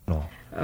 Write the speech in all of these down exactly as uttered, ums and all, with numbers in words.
No.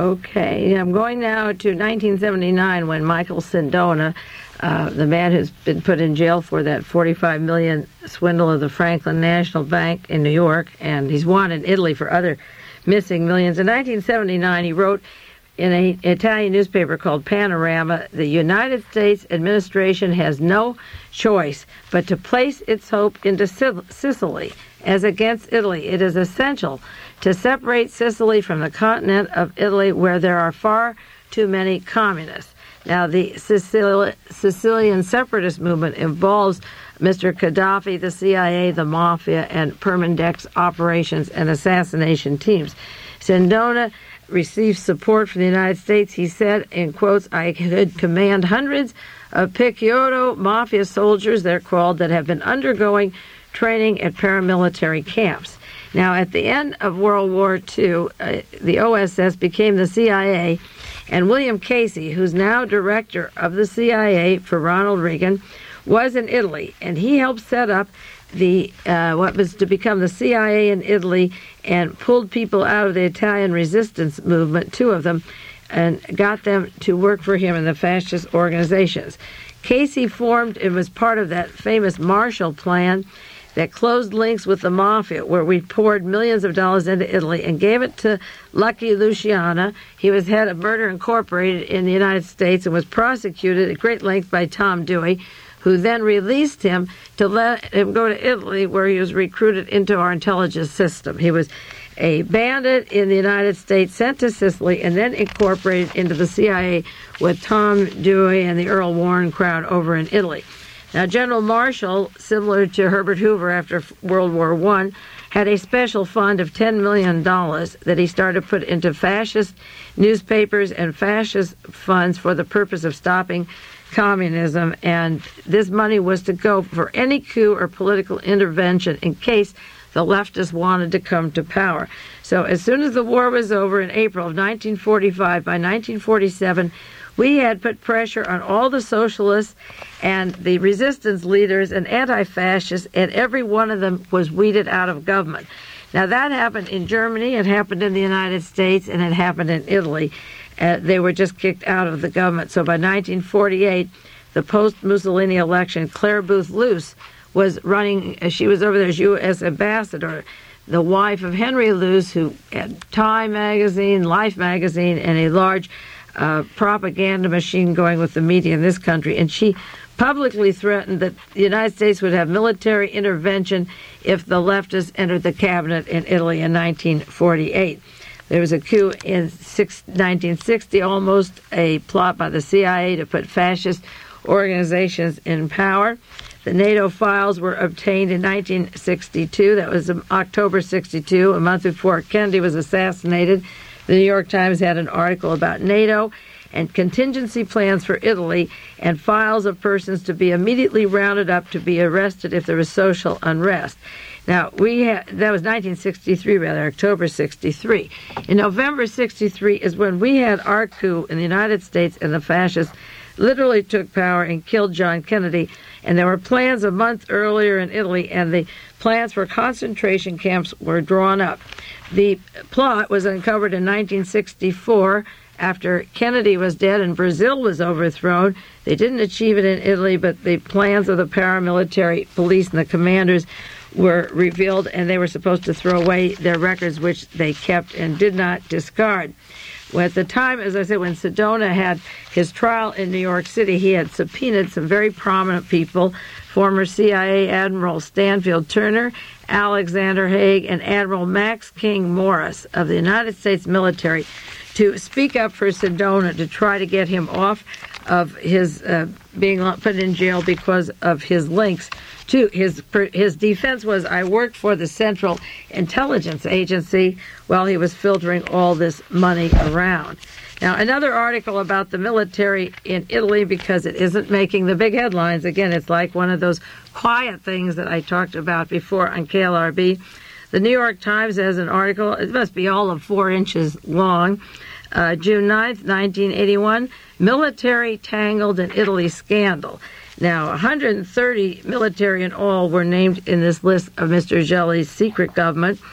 Okay, I'm going now to nineteen seventy-nine when Michael Sindona, uh, the man who's been put in jail for that forty-five million dollars swindle of the Franklin National Bank in New York, and he's wanted in Italy for other missing millions. In nineteen seventy-nine, he wrote in an Italian newspaper called Panorama, the United States administration has no choice but to place its hope into Sicily as against Italy. It is essential to separate Sicily from the continent of Italy, where there are far too many communists. Now, the Sicil- Sicilian separatist movement involves Mister Gaddafi, the C I A, the Mafia, and Permindex operations and assassination teams. Sindona received support from the United States. He said, in quotes, "I could command hundreds of Picciotto Mafia soldiers, they're called, that have been undergoing training at paramilitary camps." Now, at the end of World War Two, uh, the O S S became the C I A, and William Casey, who's now director of the C I A for Ronald Reagan, was in Italy, and he helped set up the uh, what was to become the C I A in Italy and pulled people out of the Italian resistance movement, two of them, and got them to work for him in the fascist organizations. Casey formed and was part of that famous Marshall Plan that closed links with the Mafia, where we poured millions of dollars into Italy and gave it to Lucky Luciano. He was head of Murder Incorporated in the United States and was prosecuted at great length by Tom Dewey, who then released him to let him go to Italy, where he was recruited into our intelligence system. He was a bandit in the United States, sent to Sicily, and then incorporated into the C I A with Tom Dewey and the Earl Warren crowd over in Italy. Now, General Marshall, similar to Herbert Hoover after World War One, had a special fund of ten million dollars that he started to put into fascist newspapers and fascist funds for the purpose of stopping communism, and this money was to go for any coup or political intervention in case the leftists wanted to come to power. So as soon as the war was over in April of nineteen forty-five, by nineteen forty-seven, we had put pressure on all the socialists and the resistance leaders and anti-fascists, and every one of them was weeded out of government. Now, that happened in Germany, it happened in the United States, and it happened in Italy. Uh, they were just kicked out of the government. So by nineteen forty-eight, the post-Mussolini election, Claire Booth Luce was running, uh, she was over there as U S ambassador, the wife of Henry Luce, who had Time magazine, Life magazine, and a large uh, propaganda machine going with the media in this country. And she publicly threatened that the United States would have military intervention if the leftists entered the cabinet in Italy in nineteen forty-eight. There was a coup in nineteen sixty, almost a plot by the C I A to put fascist organizations in power. The NATO files were obtained in nineteen sixty-two. That was October sixty-two, a month before Kennedy was assassinated. The New York Times had an article about NATO and contingency plans for Italy and files of persons to be immediately rounded up to be arrested if there was social unrest. Now, we had, that was nineteen sixty-three, rather, October sixty-three. In November sixty-three is when we had our coup in the United States, and the fascists literally took power and killed John Kennedy. And there were plans a month earlier in Italy, and the plans for concentration camps were drawn up. The plot was uncovered in nineteen sixty-four after Kennedy was dead and Brazil was overthrown. They didn't achieve it in Italy, but the plans of the paramilitary police and the commanders were revealed, and they were supposed to throw away their records, which they kept and did not discard. Well, at the time, as I said, when Sindona had his trial in New York City, he had subpoenaed some very prominent people, former C I A Admiral Stanfield Turner, Alexander Haig, and Admiral Max King Morris of the United States military, to speak up for Sindona, to try to get him off of his uh, being put in jail because of his links to his his defense was, I worked for the Central Intelligence Agency while he was filtering all this money around. Now, another article about the military in Italy, because it isn't making the big headlines. Again, it's like one of those quiet things that I talked about before on K L R B. The New York Times has an article, it must be all of four inches long, uh, June ninth, nineteen eighty-one, Military Tangled in Italy Scandal. Now, one hundred thirty military in all were named in this list of Mister Gelli's secret government,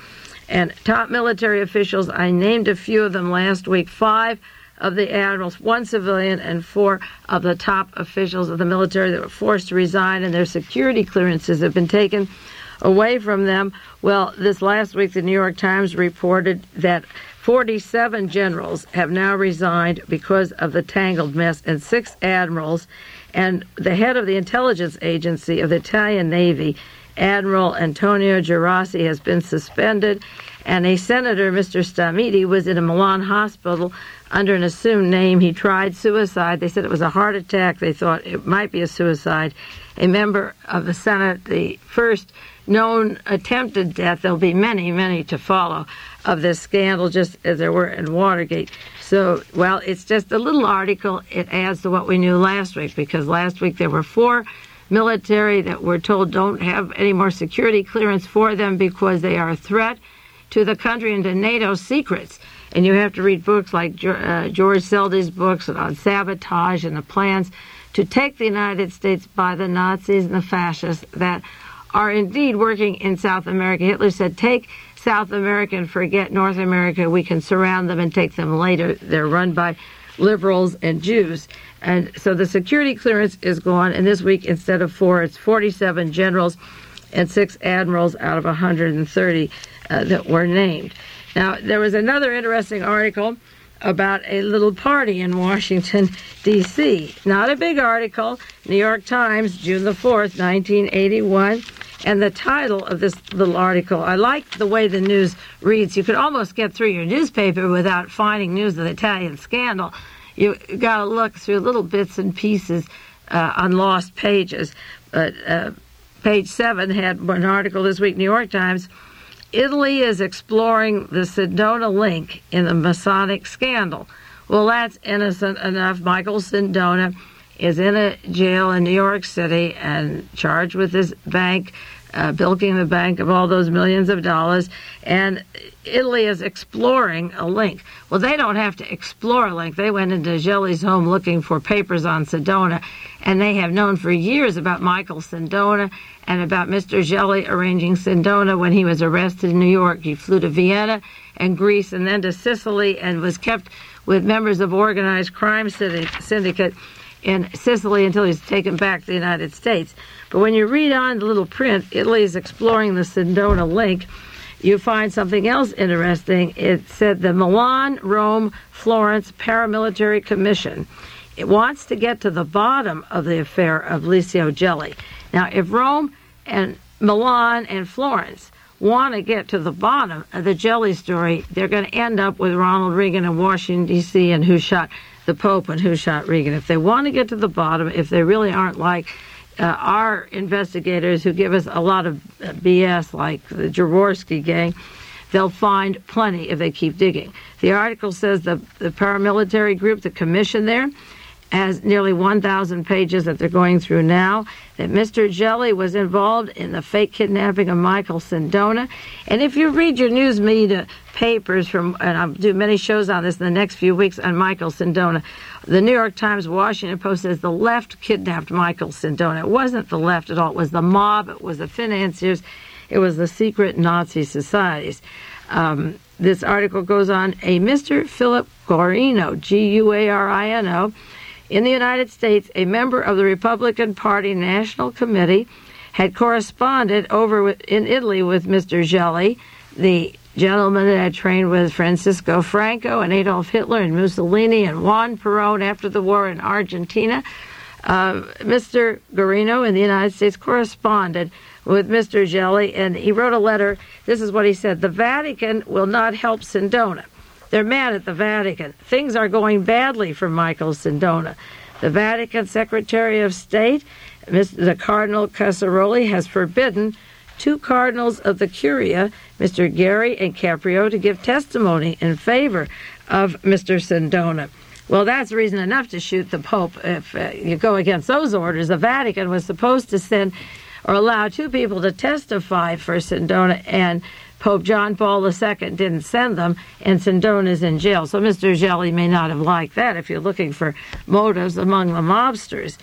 And top military officials, I named a few of them last week, five of the admirals, one civilian, and four of the top officials of the military that were forced to resign, and their security clearances have been taken away from them. Well, this last week, the New York Times reported that forty-seven generals have now resigned because of the tangled mess, and six admirals, and the head of the intelligence agency of the Italian Navy, Admiral Antonio Gerasi, has been suspended, and a senator, Mister Stamiti, was in a Milan hospital under an assumed name. He tried suicide. They said it was a heart attack. They thought it might be a suicide. A member of the Senate, the first known attempted death, there'll be many, many to follow, of this scandal, just as there were in Watergate. So, well, it's just a little article. It adds to what we knew last week, because last week there were four military that were told don't have any more security clearance for them because they are a threat to the country and to NATO secrets. And you have to read books like uh, George Seldy's books on sabotage and the plans to take the United States by the Nazis and the fascists that are indeed working in South America. Hitler said, take South America and forget North America. We can surround them and take them later. They're run by liberals and Jews. And so the security clearance is gone. And this week, instead of four, it's forty-seven generals and six admirals out of one hundred thirty uh, that were named. Now, there was another interesting article about a little party in Washington, D C Not a big article. New York Times, June the fourth, nineteen eighty-one. And the title of this little article, I like the way the news reads. You could almost get through your newspaper without finding news of the Italian scandal. You got to look through little bits and pieces uh, on lost pages. But uh, page seven had one article this week, New York Times. Italy is exploring the Sindona link in the Masonic scandal. Well, that's innocent enough. Michael Sindona is in a jail in New York City and charged with this bank, uh, bilking the bank of all those millions of dollars. And Italy is exploring a link. Well, they don't have to explore a link. They went into Gelli's home looking for papers on Sindona, and they have known for years about Michael Sindona and about Mister Gelli arranging Sindona when he was arrested in New York. He flew to Vienna and Greece and then to Sicily and was kept with members of organized crime syndicate in Sicily until he's taken back to the United States. But when you read on the little print, Italy is exploring the Sindona link, you find something else interesting. It said the Milan, Rome, Florence Paramilitary Commission. It wants to get to the bottom of the affair of Licio Gelli. Now, if Rome and Milan and Florence want to get to the bottom of the Gelli story, they're going to end up with Ronald Reagan in Washington, D C, and who shot the Pope and who shot Reagan. If they want to get to the bottom, if they really aren't like uh, our investigators who give us a lot of uh, B S, like the Jaworski gang, they'll find plenty if they keep digging. The article says the, the paramilitary group, the commission there, has nearly one thousand pages that they're going through now, that Mister Gelli was involved in the fake kidnapping of Michael Sindona. And if you read your news media papers, from, and I'll do many shows on this in the next few weeks on Michael Sindona, the New York Times, Washington Post says the left kidnapped Michael Sindona. It wasn't the left at all. It was the mob. It was the financiers. It was the secret Nazi societies. Um, this article goes on, a Mister Philip Guarino, G U A R I N O, in the United States, a member of the Republican Party National Committee, had corresponded over in Italy with Mister Gelli, the gentleman that had trained with Francisco Franco and Adolf Hitler and Mussolini and Juan Perón after the war in Argentina. Uh, Mister Guarino in the United States corresponded with Mister Gelli, and he wrote a letter. This is what he said: the Vatican will not help Sindona. They're mad at the Vatican. Things are going badly for Michael Sindona. The Vatican Secretary of State, Mister the Cardinal Casaroli, has forbidden two cardinals of the Curia, Mister Gary and Caprio, to give testimony in favor of Mister Sindona. Well, that's reason enough to shoot the Pope. If uh, you go against those orders, the Vatican was supposed to send or allow two people to testify for Sindona, and Pope John Paul the Second didn't send them, and Sindona's in jail. So Mister Gelli may not have liked that if you're looking for motives among the mobsters.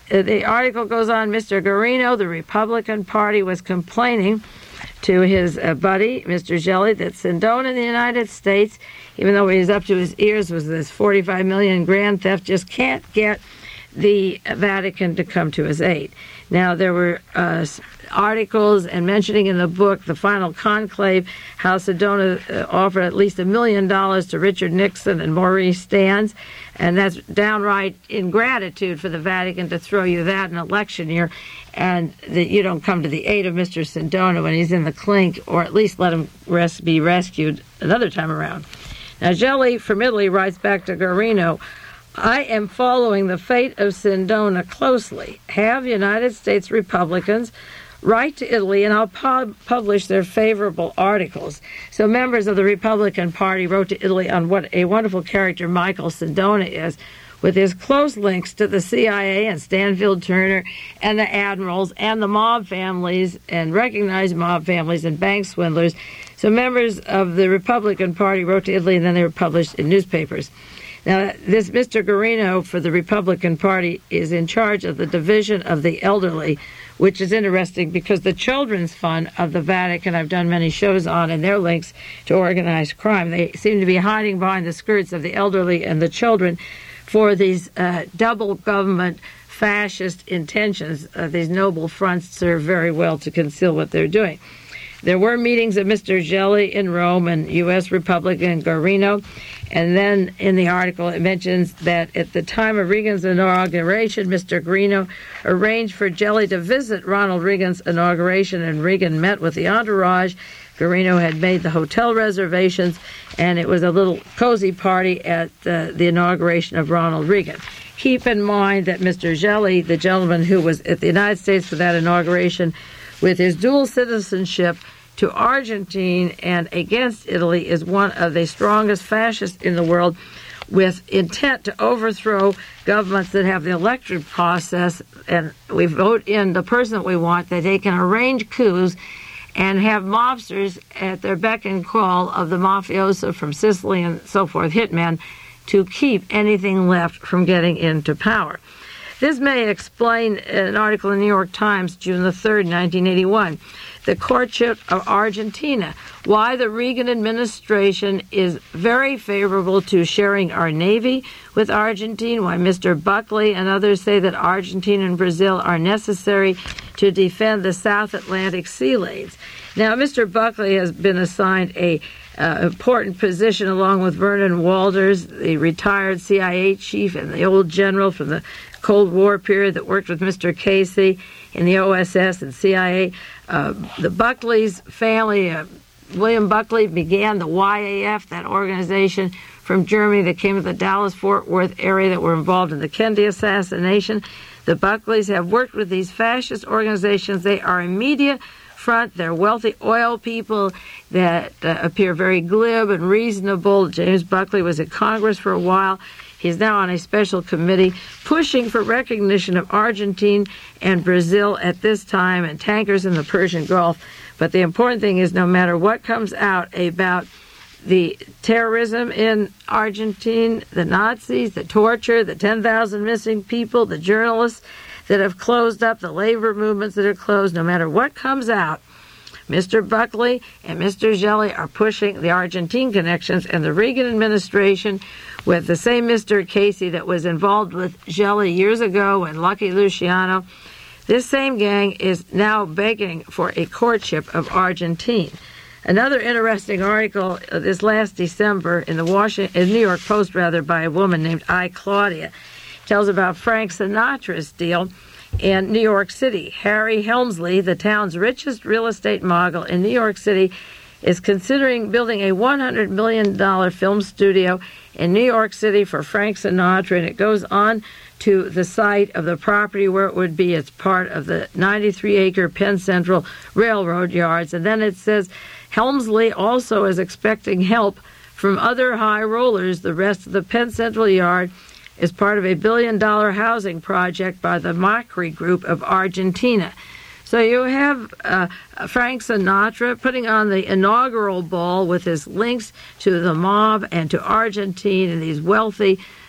the article goes on, Mister Guarino, the Republican Party, was complaining to his uh, buddy, Mister Gelli, that Sindona in the United States, even though he's up to his ears with this forty-five million grand theft, just can't get the Vatican to come to his aid. Now, there were uh, articles and mentioning in the book, The Final Conclave, how Sedona uh, offered at least a million dollars to Richard Nixon and Maurice Stans, and that's downright ingratitude for the Vatican to throw you that in an election year, and that you don't come to the aid of Mister Sindona when he's in the clink, or at least let him res- be rescued another time around. Now, Gelli from Italy writes back to Guarino, I am following the fate of Sindona closely. Have United States Republicans write to Italy, and I'll pub- publish their favorable articles. So members of the Republican Party wrote to Italy on what a wonderful character Michael Sindona is, with his close links to the C I A and Stanfield Turner and the admirals and the mob families and recognized mob families and bank swindlers. So members of the Republican Party wrote to Italy, and then they were published in newspapers. Now, this Mister Guarino for the Republican Party is in charge of the Division of the Elderly, which is interesting because the Children's Fund of the Vatican I've done many shows on, and their links to organized crime. They seem to be hiding behind the skirts of the elderly and the children for these uh, double government fascist intentions. Uh, these noble fronts serve very well to conceal what they're doing. There were meetings of Mister Gelli in Rome and U S Republican Guarino, and then in the article it mentions that at the time of Reagan's inauguration, Mister Guarino arranged for Gelli to visit Ronald Reagan's inauguration, and Reagan met with the entourage. Guarino had made the hotel reservations, and it was a little cozy party at uh, the inauguration of Ronald Reagan. Keep in mind that Mister Gelli, the gentleman who was at the United States for that inauguration, with his dual citizenship to Argentina and against Italy, is one of the strongest fascists in the world, with intent to overthrow governments that have the electoral process, and we vote in the person that we want, that they can arrange coups and have mobsters at their beck and call of the mafioso from Sicily and so forth, hitmen, to keep anything left from getting into power. This may explain an article in the New York Times, June the third, nineteen eighty-one, the courtship of Argentina, why the Reagan administration is very favorable to sharing our Navy with Argentina, why Mister Buckley and others say that Argentina and Brazil are necessary to defend the South Atlantic sea lanes. Now, Mister Buckley has been assigned a uh, important position along with Vernon Walters, the retired C I A chief and the old general from the Cold War period that worked with Mister Casey in the O S S and C I A. Uh, the Buckley's family, uh, William Buckley, began the Y A F, that organization from Germany that came to the Dallas-Fort Worth area that were involved in the Kennedy assassination. The Buckleys have worked with these fascist organizations. They are a media front. They're wealthy oil people that uh, appear very glib and reasonable. James Buckley was in Congress for a while. He's now on a special committee pushing for recognition of Argentina and Brazil at this time and tankers in the Persian Gulf. But the important thing is, no matter what comes out about the terrorism in Argentina, the Nazis, the torture, the ten thousand missing people, the journalists that have closed up, the labor movements that are closed, no matter what comes out, Mister Buckley and Mister Gelli are pushing the Argentine connections, and the Reagan administration, with the same Mister Casey that was involved with Gelli years ago and Lucky Luciano, this same gang is now begging for a courtship of Argentina. Another interesting article uh, this last December in the Washington, in New York Post, rather, by a woman named I. Claudia, tells about Frank Sinatra's deal in New York City. Harry Helmsley, the town's richest real estate mogul in New York City, is considering building a one hundred million dollars film studio in New York City for Frank Sinatra, and it goes on to the site of the property where it would be. It's part of the ninety-three acre Penn Central Railroad Yards. And then it says Helmsley also is expecting help from other high rollers. The rest of the Penn Central Yard is part of a billion-dollar housing project by the Macri Group of Argentina. So you have uh, Frank Sinatra putting on the inaugural ball with his links to the mob and to Argentina and these wealthy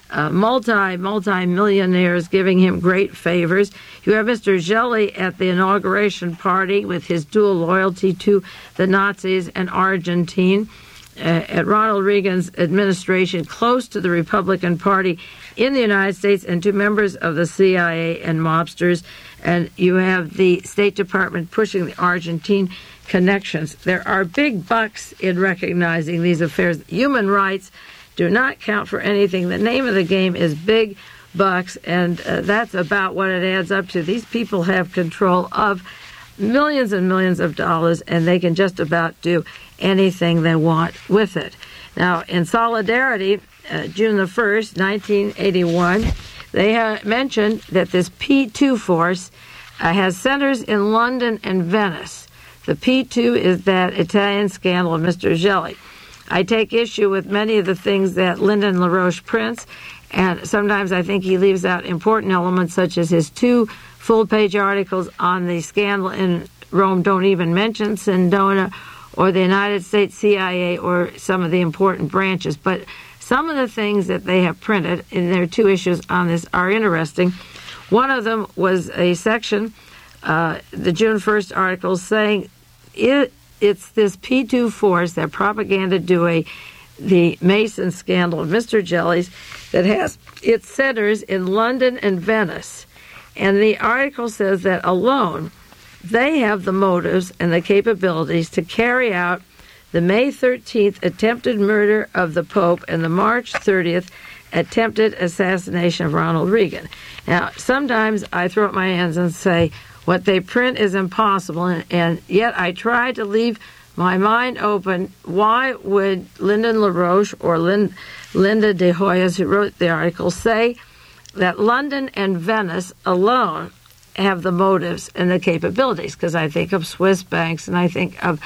uh, multi, multi-millionaires giving him great favors. You have Mister Gelli at the inauguration party with his dual loyalty to the Nazis and Argentine. Uh, at Ronald Reagan's administration, close to the Republican Party in the United States, and to members of the C I A and mobsters. And you have the State Department pushing the Argentine connections. There are big bucks in recognizing these affairs. Human rights do not count for anything. The name of the game is big bucks, and uh, that's about what it adds up to. These people have control of millions and millions of dollars, and they can just about do anything they want with it. Now, in solidarity, uh, June the first, nineteen eighty-one, they uh, mentioned that this P two force uh, has centers in London and Venice. The P two is that Italian scandal of Mister Gelli. I take issue with many of the things that Lyndon LaRoche prints, and sometimes I think he leaves out important elements, such as his two full-page articles on the scandal in Rome don't even mention Sindona or the United States C I A or some of the important branches. But some of the things that they have printed in their two issues on this are interesting. One of them was a section, uh, the June first article, saying it, it's this P two force, that propaganda duo, the Mason scandal of Mister Gelli's, that has its centers in London and Venice. And the article says that alone, they have the motives and the capabilities to carry out the May thirteenth attempted murder of the Pope and the March thirtieth attempted assassination of Ronald Reagan. Now, sometimes I throw up my hands and say, what they print is impossible, and, and yet I try to leave my mind open. Why would Lyndon LaRoche or Lin, Linda de Hoyos, who wrote the article, say that London and Venice alone have the motives and the capabilities? Because I think of Swiss banks, and I think of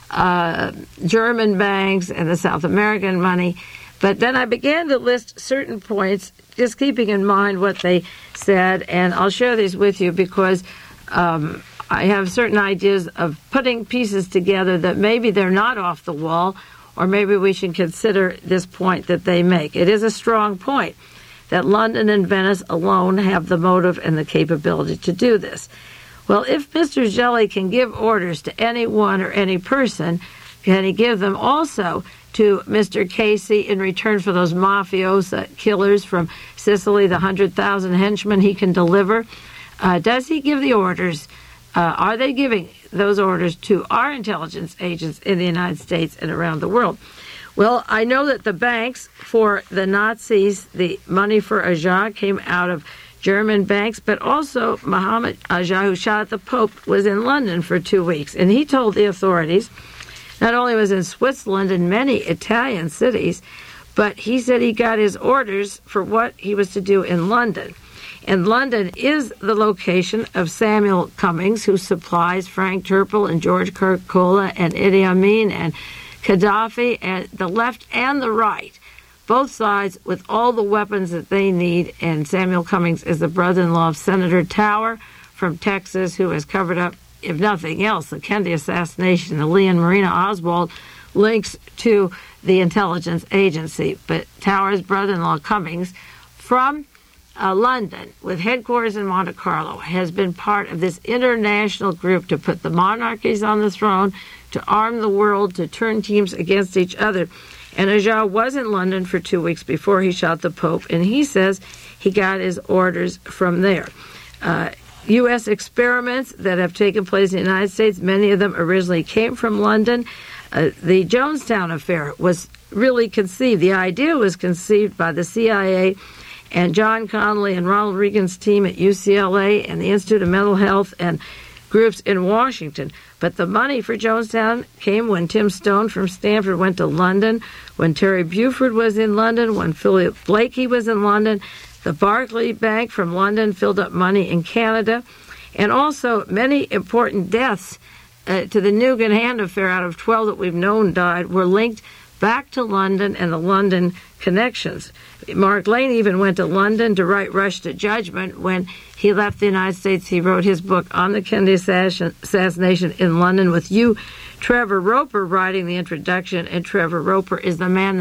uh, German banks and the South American money. But then I began to list certain points, just keeping in mind what they said, and I'll share these with you because um, I have certain ideas of putting pieces together that maybe they're not off the wall, or maybe we should consider this point that they make. It is a strong point that London and Venice alone have the motive and the capability to do this. Well, if Mister Gelli can give orders to anyone or any person, can he give them also to Mister Casey in return for those mafiosa killers from Sicily, the one hundred thousand henchmen he can deliver? Uh, does he give the orders? Uh, are they giving those orders to our intelligence agents in the United States and around the world? Well, I know that the banks for the Nazis, the money for Ajah came out of German banks, but also Mohammed Ajah, who shot at the Pope, was in London for two weeks. And he told the authorities, not only was in Switzerland and many Italian cities, but he said he got his orders for what he was to do in London. And London is the location of Samuel Cummings, who supplies Frank Turpel and George Kirk-Cola and Idi Amin and Gaddafi, and the left and the right, both sides with all the weapons that they need. And Samuel Cummings is the brother-in-law of Senator Tower from Texas, who has covered up, if nothing else, the Kennedy assassination. The Lee and Marina Oswald links to the intelligence agency. But Tower's brother-in-law, Cummings, from uh, London, with headquarters in Monte Carlo, has been part of this international group to put the monarchies on the throne, to arm the world, to turn teams against each other. And Ajah was in London for two weeks before he shot the Pope, and he says he got his orders from there. Uh, U S experiments that have taken place in the United States, many of them originally came from London. Uh, the Jonestown affair was really conceived. The idea was conceived by the C I A and John Connally and Ronald Reagan's team at U C L A and the Institute of Mental Health and groups in Washington. But the money for Jonestown came when Tim Stone from Stanford went to London, when Terry Buford was in London, when Philip Blakey was in London. The Barclays Bank from London filled up money in Canada. And also many important deaths uh, to the Nugan Hand affair, out of twelve that we've known died, were linked back to London and the London connections. Mark Lane even went to London to write Rush to Judgment. When he left the United States, he wrote his book on the Kennedy assassination in London, with you, Trevor Roper, writing the introduction. And Trevor Roper is the man that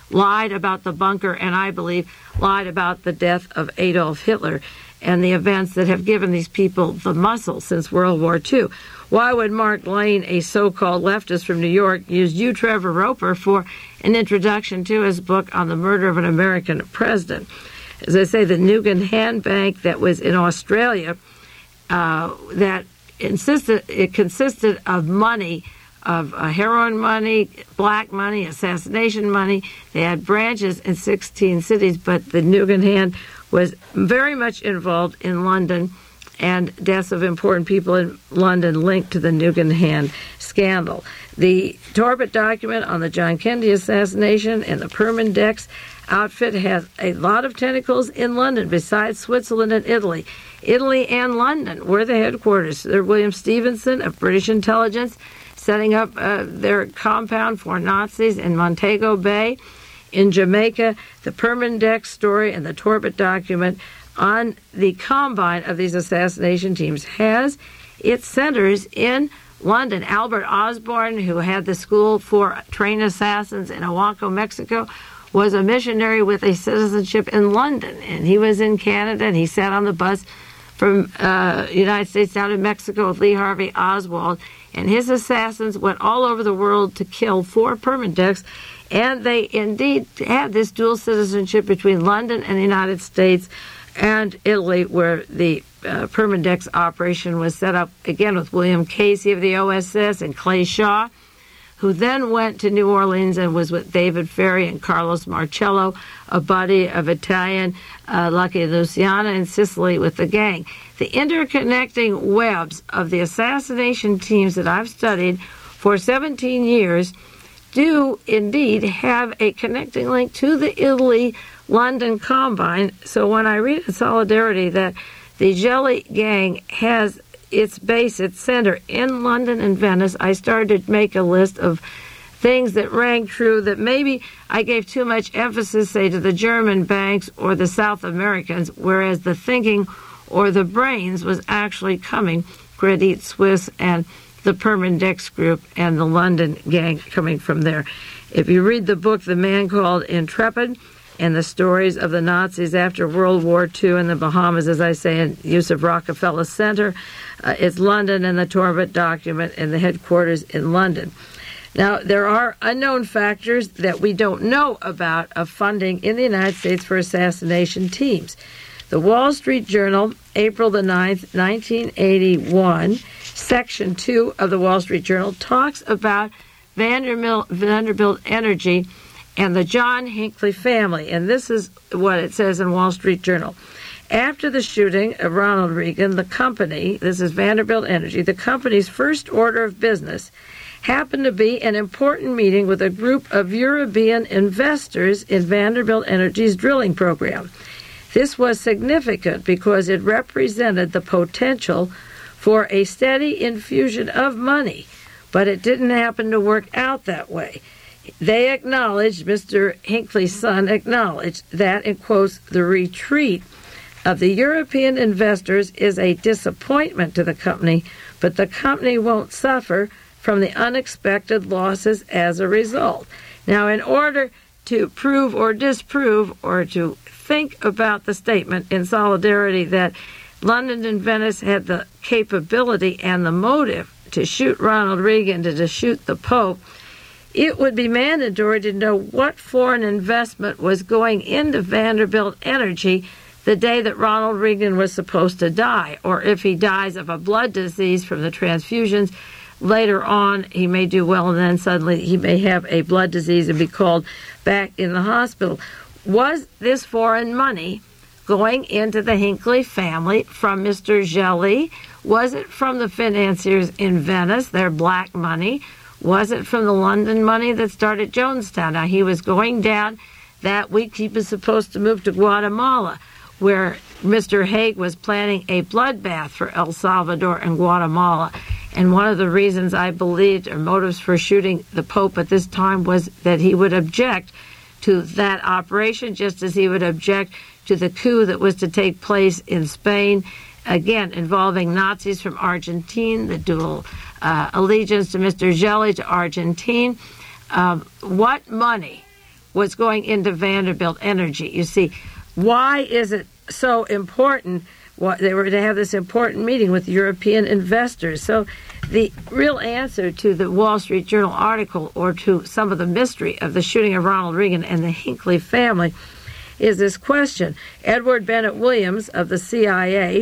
lied about the bunker, and I believe lied about the death of Adolf Hitler and the events that have given these people the muscle since World War Two. Why would Mark Lane, a so-called leftist from New York, use you, Trevor Roper, for an introduction to his book on the murder of an American president? As I say, the Nugan Hand Bank that was in Australia, uh, that insisted it consisted of money, of uh, heroin money, black money, assassination money. They had branches in sixteen cities, but the Nugan Hand was very much involved in London, and deaths of important people in London linked to the Nugan Hand scandal. The Torbett document on the John Kennedy assassination and the Permindex outfit has a lot of tentacles in London besides Switzerland and Italy. Italy and London were the headquarters. Sir William Stevenson of British intelligence setting up uh, their compound for Nazis in Montego Bay. In Jamaica, the Permindex story and the Torbett document on the combine of these assassination teams has its centers in London. Albert Osborne, who had the school for trained assassins in Oaxaca, Mexico, was a missionary with a citizenship in London, and he was in Canada, and he sat on the bus from uh, United States down to Mexico with Lee Harvey Oswald, and his assassins went all over the world to kill for Permindex, and they indeed had this dual citizenship between London and the United States and Italy, where the uh, Permindex operation was set up, again, with William Casey of the O S S and Clay Shaw, who then went to New Orleans and was with David Ferry and Carlos Marcello, a buddy of Italian uh, Lucky Luciana in Sicily with the gang. The interconnecting webs of the assassination teams that I've studied for seventeen years do indeed have a connecting link to the Italy-London combine. So when I read in Solidarity that the Gelli gang has its base, its center in London and Venice, I started to make a list of things that rang true that maybe I gave too much emphasis, say, to the German banks or the South Americans, whereas the thinking or the brains was actually coming, Credit Suisse and the Permindex Group and the London gang coming from there. If you read the book, The Man Called Intrepid, and the stories of the Nazis after World War Two in the Bahamas, as I say, in use of Rockefeller Center, uh, it's London and the Torbett document and the headquarters in London. Now, there are unknown factors that we don't know about of funding in the United States for assassination teams. The Wall Street Journal, April the ninth, nineteen eighty-one, Section two of the Wall Street Journal talks about Vanderbilt, Vanderbilt Energy and the John Hinckley family. And this is what it says in Wall Street Journal. After the shooting of Ronald Reagan, the company, this is Vanderbilt Energy, the company's first order of business happened to be an important meeting with a group of European investors in Vanderbilt Energy's drilling program. This was significant because it represented the potential for a steady infusion of money, but it didn't happen to work out that way. They acknowledged, Mister Hinckley's son acknowledged, that, in quotes, the retreat of the European investors is a disappointment to the company, but the company won't suffer from the unexpected losses as a result. Now, in order to prove or disprove or to think about the statement in Solidarity that London and Venice had the capability and the motive to shoot Ronald Reagan, to, to shoot the Pope, it would be mandatory to know what foreign investment was going into Vanderbilt Energy the day that Ronald Reagan was supposed to die, or if he dies of a blood disease from the transfusions. Later on, he may do well, and then suddenly he may have a blood disease and be called back in the hospital. Was this foreign money going into the Hinckley family from Mister Gelli? Was it from the financiers in Venice, their black money? Was it from the London money that started Jonestown? Now, he was going down that week. He was supposed to move to Guatemala, where Mister Haig was planning a bloodbath for El Salvador and Guatemala. And one of the reasons I believed, or motives for shooting the Pope at this time, was that he would object to that operation, just as he would object to the coup that was to take place in Spain, again, involving Nazis from Argentina, the dual uh, allegiance to Mister Gelli to Argentina. Um, what money was going into Vanderbilt Energy. You see, why is it so important? What, they were to have this important meeting with European investors. So the real answer to the Wall Street Journal article, or to some of the mystery of the shooting of Ronald Reagan and the Hinckley family, is this question. Edward Bennett Williams of the C I A,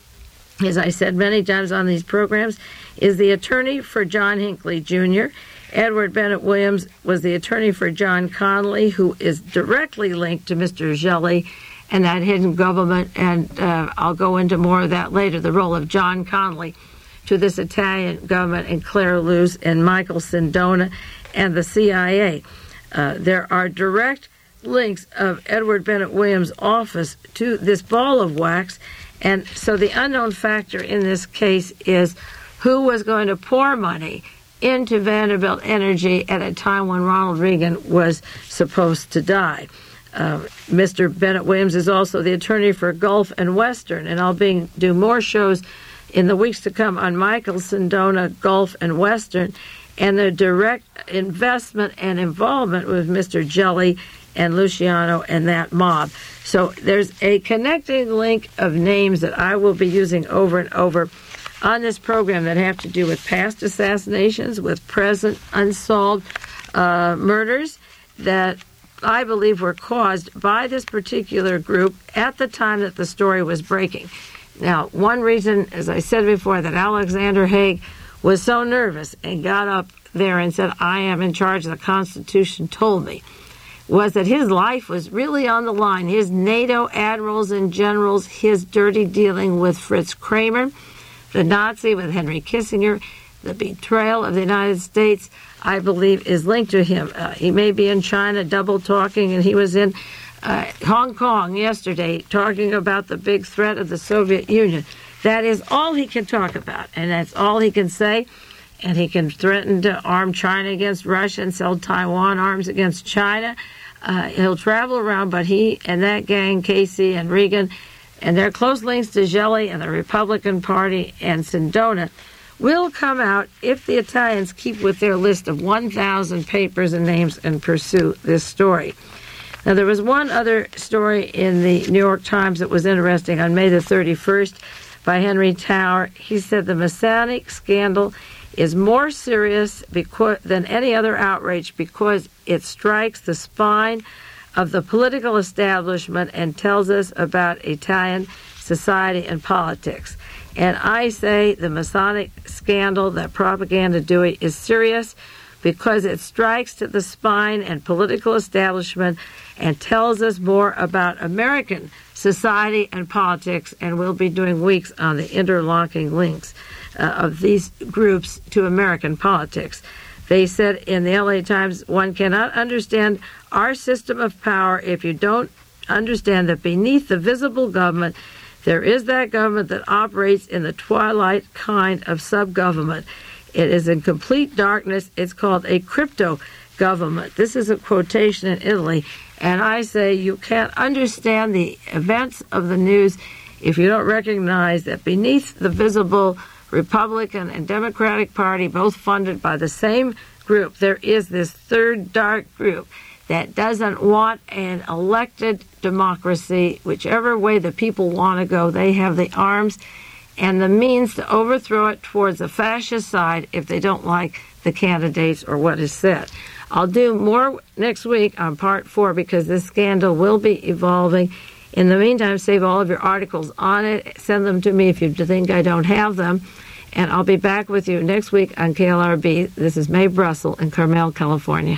as I said many times on these programs, is the attorney for John Hinckley Junior Edward Bennett Williams was the attorney for John Connally, who is directly linked to Mister Gelli and that hidden government, and uh, I'll go into more of that later, the role of John Connally to this Italian government, and Claire Luce and Michael Sindona and the C I A. Uh, there are direct links of Edward Bennett Williams' office to this ball of wax, and so the unknown factor in this case is who was going to pour money into Vanderbilt Energy at a time when Ronald Reagan was supposed to die. Uh, Mister Bennett Williams is also the attorney for Gulf and Western, and I'll be, do more shows in the weeks to come on Michael Sindona, Gulf and Western, and the direct investment and involvement with Mister Gelli and Luciano and that mob. So there's a connecting link of names that I will be using over and over on this program that have to do with past assassinations, with present unsolved uh, murders that I believe were caused by this particular group at the time that the story was breaking. Now, one reason, as I said before, that Alexander Haig was so nervous and got up there and said, I am in charge, the Constitution told me, was that his life was really on the line. His NATO admirals and generals, his dirty dealing with Fritz Kramer, the Nazi with Henry Kissinger, the betrayal of the United States, I believe, is linked to him. Uh, he may be in China double talking, and he was in uh, Hong Kong yesterday talking about the big threat of the Soviet Union. That is all he can talk about, and that's all he can say. And he can threaten to arm China against Russia and sell Taiwan arms against China. Uh, he'll travel around, but he and that gang, Casey and Reagan, and their close links to Gelli and the Republican Party and Sindona, will come out if the Italians keep with their list of one thousand papers and names and pursue this story. Now, there was one other story in the New York Times that was interesting on May the thirty-first by Henry Tower. He said the Masonic scandal is more serious because, than any other outrage because it strikes the spine of the political establishment and tells us about Italian society and politics. And I say the Masonic scandal, that propaganda doing, is serious because it strikes to the spine and political establishment and tells us more about American society and politics, and we'll be doing weeks on the interlocking links uh, of these groups to American politics. They said in the L A Times, one cannot understand our system of power if you don't understand that beneath the visible government, there is that government that operates in the twilight kind of sub-government. It is in complete darkness. It's called a crypto government. This is a quotation in Italy. And I say you can't understand the events of the news if you don't recognize that beneath the visible Republican and Democratic Party, both funded by the same group, there is this third dark group that doesn't want an elected democracy. Whichever way the people want to go, they have the arms and the means to overthrow it towards the fascist side if they don't like the candidates or what is said. I'll do more next week on part four because this scandal will be evolving. In the meantime, save all of your articles on it. Send them to me if you think I don't have them. And I'll be back with you next week on K L R B. This is Mae Brussel in Carmel, California.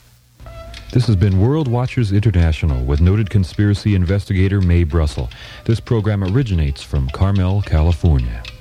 This has been World Watchers International with noted conspiracy investigator Mae Brussel. This program originates from Carmel, California.